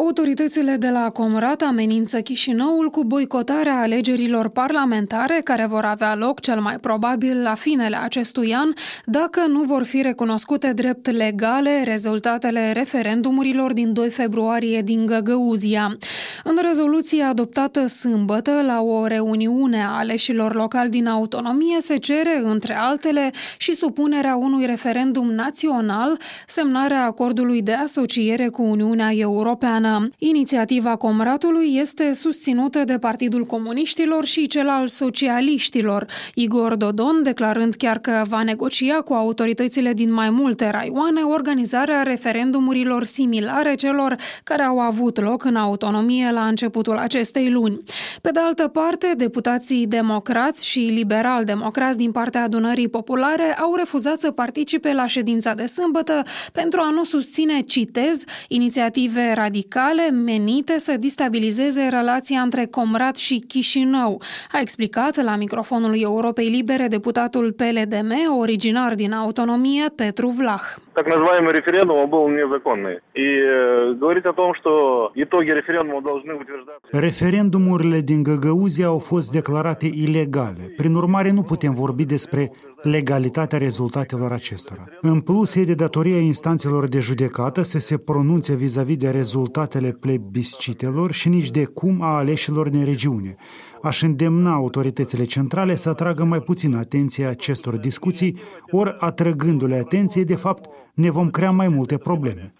Autoritățile de la Comrat amenință Chișinăul cu boicotarea alegerilor parlamentare care vor avea loc cel mai probabil la finele acestui an dacă nu vor fi recunoscute drept legale rezultatele referendumurilor din 2 februarie din Găgăuzia. În rezoluția adoptată sâmbătă la o reuniune a aleșilor locali din autonomie se cere, între altele, și supunerea unui referendum național, semnarea acordului de asociere cu Uniunea Europeană. Inițiativa Comratului este susținută de Partidul Comuniștilor și cel al Socialiștilor, Igor Dodon declarând chiar că va negocia cu autoritățile din mai multe raioane organizarea referendumurilor similare celor care au avut loc în autonomie la începutul acestei luni. Pe de altă parte, deputații democrați și liberal-democrați din partea Adunării Populare au refuzat să participe la ședința de sâmbătă pentru a nu susține, citez, inițiative radicale menite să destabilizeze relația între Comrat și Chișinău, a explicat la microfonul Europei Libere deputatul PLDM, originar din autonomie, Petru Vlah. Так называемый референдум был незаконный. И говорить о том, что итоги референдума должны утверждаться. Referendumurile din Găgăuzia au fost declarate ilegale. Prin urmare, nu putem vorbi despre legalitatea rezultatelor acestora. În plus, e de datoria instanțelor de judecată să se pronunțe vis-a-vis de rezultatele plebiscitelor și nici de cum a aleșilor din regiune. Aș îndemna autoritățile centrale să atragă mai puțin atenția acestor discuții, ori atrăgându-le atenție, de fapt, ne vom crea mai multe probleme.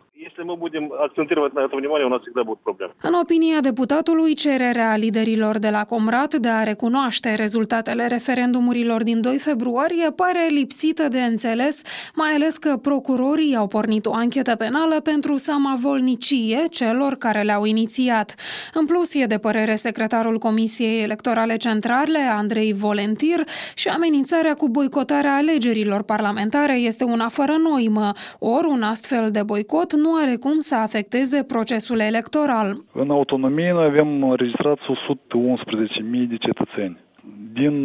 În opinia deputatului, cererea liderilor de la Comrat de a recunoaște rezultatele referendumurilor din 2 februarie pare lipsită de înțeles, mai ales că procurorii au pornit o anchetă penală pentru samavolnicie celor care le-au inițiat. În plus, e de părere secretarul Comisiei Electorale Centrale, Andrei Volentir, și amenințarea cu boicotarea alegerilor parlamentare este una fără noimă, ori un astfel de boicot nu are cum să afecteze procesul electoral. În autonomie noi avem înregistrați 111.000 de cetățeni din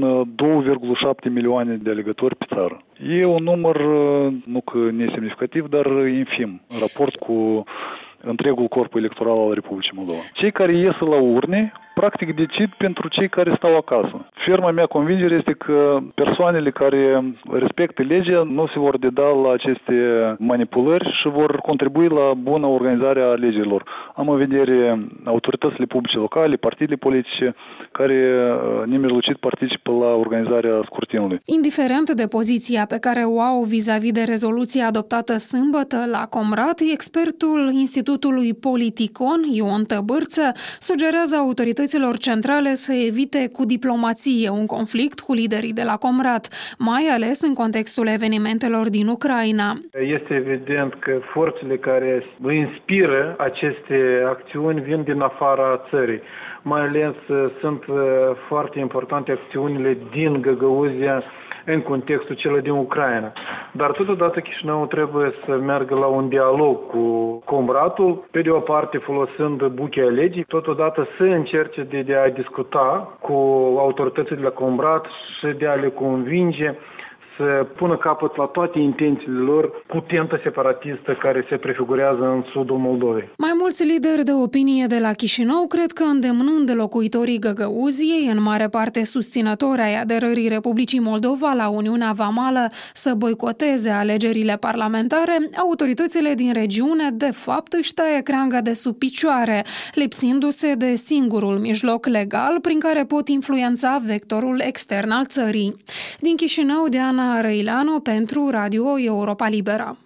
2,7 milioane de alegători pe țară. E un număr nu că nesemnificativ, dar infim în raport cu întregul corp electoral al Republicii Moldova. Cei care ies la urne, practic decid pentru cei care stau acasă. Ferma mea convingere este că persoanele care respectă legea nu se vor deda la aceste manipulări și vor contribui la bună organizare a alegerilor. Am în vedere autoritățile publice locale, partidele politice care nemijlocit participă la organizarea scrutinului. Indiferent de poziția pe care o au vis-a-vis de rezoluția adoptată sâmbătă la Comrat, expertul Institutului Politicon, Ion Tăbârță, sugerează autorităților centrale să evite cu diplomație un conflict cu liderii de la Comrat, mai ales în contextul evenimentelor din Ucraina. Este evident că forțele care inspiră aceste acțiuni vin din afara țării. Mai ales sunt foarte importante acțiunile din Găgăuzia în contextul celor din Ucraina. Dar totodată Chișinăul trebuie să meargă la un dialog cu Comratul, pe de o parte folosind buchea legii, totodată să încerce de a discuta cu autoritățile de la Comrat și de a le convinge să pună capăt la toate intențiile lor cu tentă separatistă care se prefigurează în sudul Moldovei. Mai mulți lideri de opinie de la Chișinău cred că, îndemnând locuitorii Găgăuziei, în mare parte susținători ai aderării Republicii Moldova la Uniunea Vamală, să boicoteze alegerile parlamentare, autoritățile din regiune, de fapt, își taie creanga de sub picioare, lipsindu-se de singurul mijloc legal prin care pot influența vectorul extern al țării. Din Chișinău, Diana Răileanu pentru Radio Europa Liberă.